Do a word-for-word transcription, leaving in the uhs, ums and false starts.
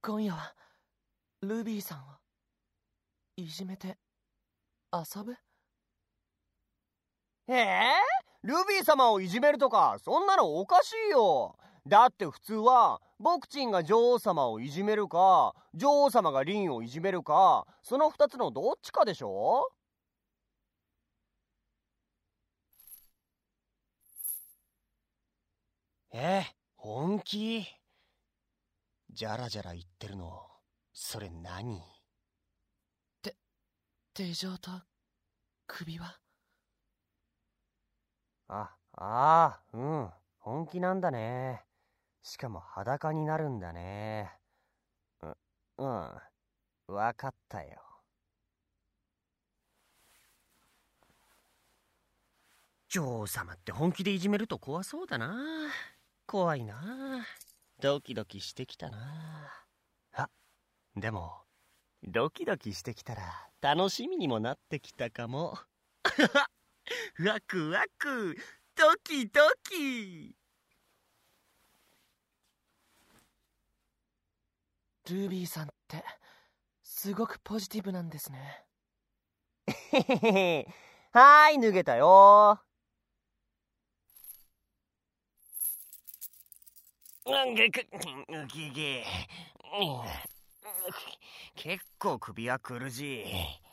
今夜はルビーさんをいじめて遊ぶ？ ええー、ルビー様をいじめるとかそんなのおかしいよ。だって普通はボクチンが女王様をいじめるか女王様がリンをいじめるかその二つのどっちかでしょ。え、本気？じゃらじゃら言ってるのそれ何？ て手錠と首は？ あ、ああ、うん、本気なんだね。しかも裸になるんだね。う、うん、わかったよ。女王様って本気でいじめると怖そうだな。怖いな。ドキドキしてきたな。あ、でもドキドキしてきたら楽しみにもなってきたかも。ワクワクドキドキ。 ルビーさんってすごくポジティブなんですね。 へへへ。はーい、脱げたよ。結構首は苦しい。